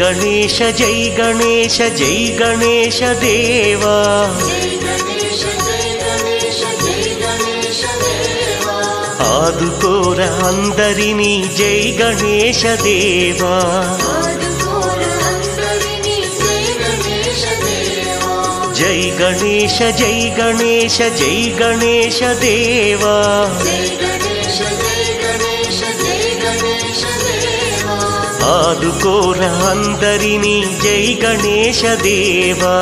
గణేశ జై గణేశ జై గణేశ దేవా ఆదుకోర అందరినీ జై గణేశ దేవా జై గణేశ జై గణేశ జై గణేశ దేవా ఆదుకోర అందరినీ జై గణేశ దేవా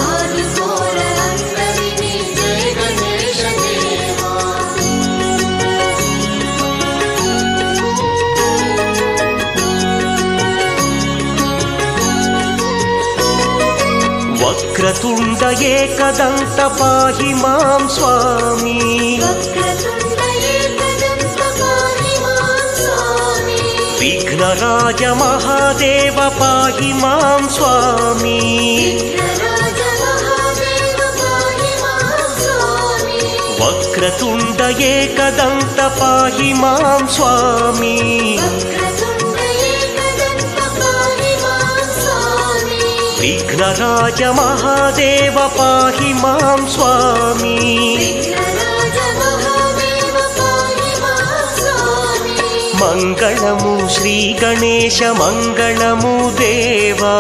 వక్రతుండ ఏకదంత పాహి మాం స్వామి విఘ్నరాజ మహాదేవ పాహి మాం స్వామి వక్రతుండ ఏకదంత పాహి మాం స్వామి విఘ్నరాజ మహాదేవ పాహి మాం స్వామి మంగళము శ్రీ గణేశ మంగళము దేవా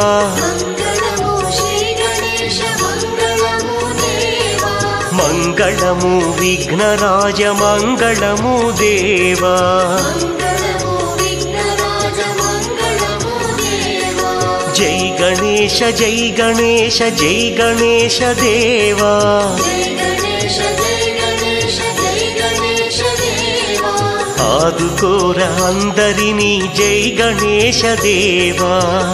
మంగళము విఘ్నరాజ మంగళము దేవా జై గణేశ జై గణేశ జై గణేశ దేవా ఆదుకోర అందరినీ జై గణేశ దేవా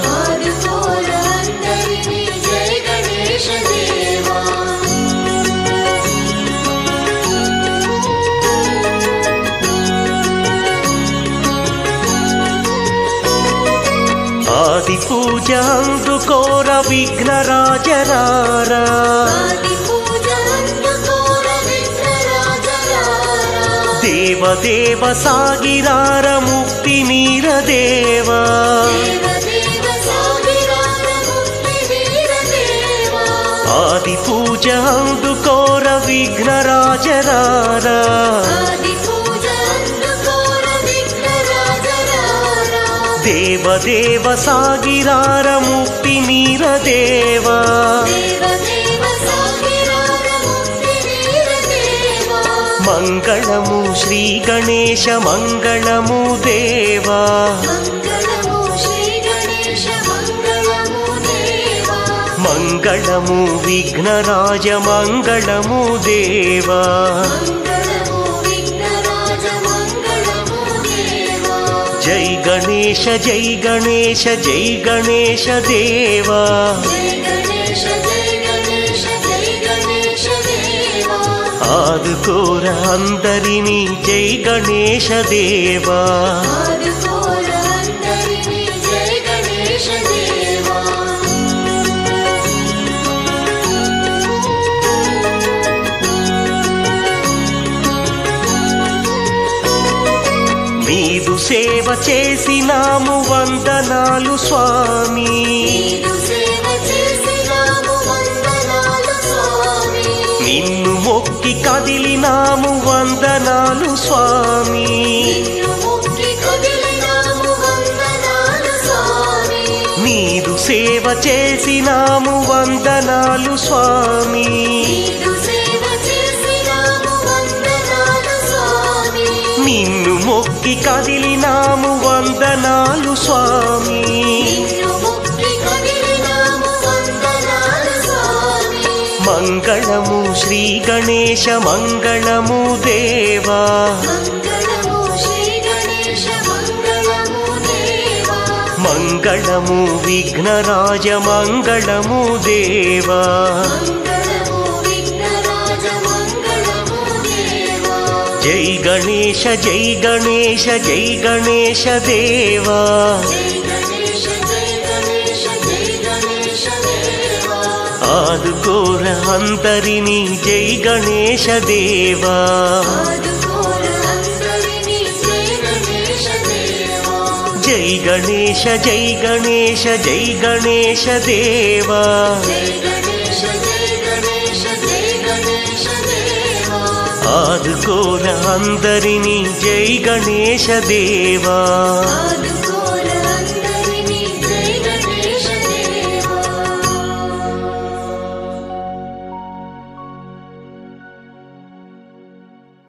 ఆది పూజ అందుకోర విఘ్నరాజరారా దేవదేవ సాగిరార ముక్తి నీర దేవా ఆది పూజ అందుకోర విఘ్నరాజరారా దేవదేవ సాగిరార ముక్తి నీర దేవా మంగళము శ్రీ గణేశ మంగళము దేవా మంగళము విఘ్నరాజ మంగళము దేవా జై గణేశ జై గణేశ జై గణేశ దేవా ఆదుకోర అందరినీ జై గణేశ దేవా నీదు సేవ చేసినాము వందనాలు స్వామి నిన్ను మొక్కి కదిలినాము వందనాలు స్వామి నీదు సేవ చేసినాము వందనాలు స్వామి నిన్ను మొక్కి కదిలినాము వందనాలు స్వామి మంగళము శ్రీ గణేశ మంగళము దేవా మంగళము విఘ్నరాజ మంగళము దేవా జై గణేశ జై గణేశ జై గణేశ దేవా ఆదుకోర అందరినీ జై గణేశ దేవా జై గణేశ జై గణేశ జై గణేశ దేవా ఆదుకోర అందరినీ జై గణేశ దేవా